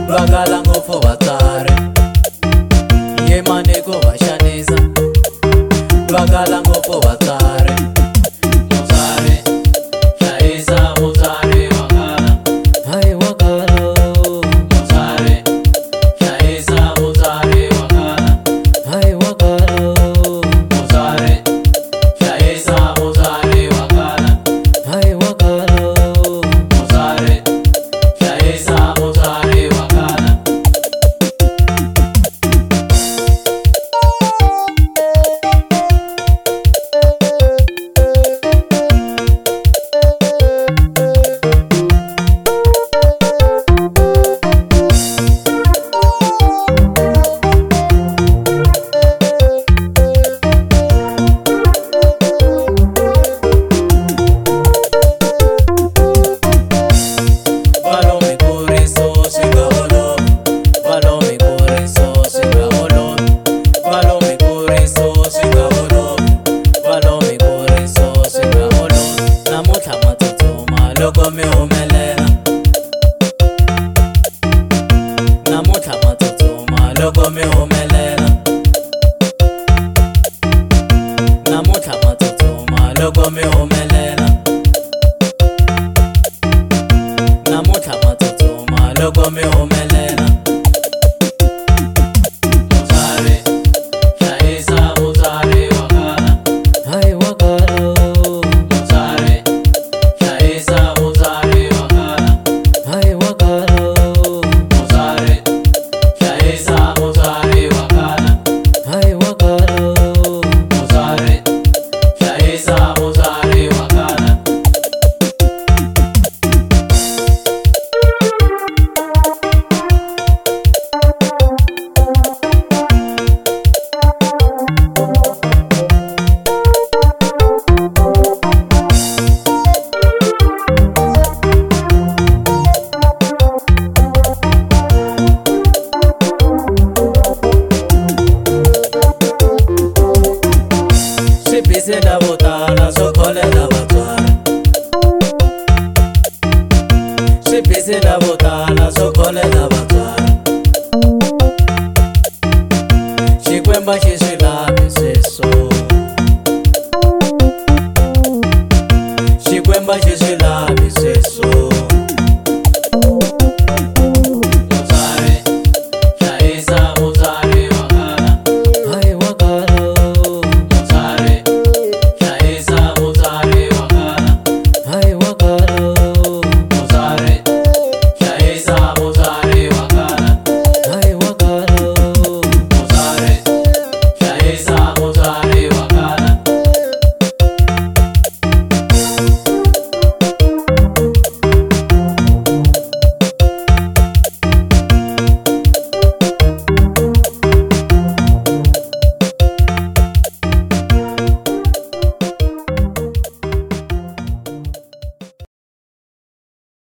Bagala ngopfu vatsari ye maneko va xanisa. Bagala ngopfu vatsari. Mutsari hlayisa mutsari wakala. Hai wakala. Mutsari hlayisa mutsari wakala. Hai wakala. Mutsari hlayisa mutsari wakala. Hai wakala. Mutsari hlayisa mutsari wakala. Loko mi humelela namuntlha ma tsutsuma. Loko mi humelela namuntlha ma tsutsuma. Loko mi humelela namuntlha ma tsutsuma. Loko mi humelela. Mutsari hlayisa mutsari wakala. Hai wakala. Mutsari hlayisa mutsari wakala. Hai wakala. Mutsari hlayisa mutsari wakala. Hai wakala. Mutsari hlayisa mutsari wakala. Swibisi na votala swo kholela vatswari. Swibisi na votala swo kholela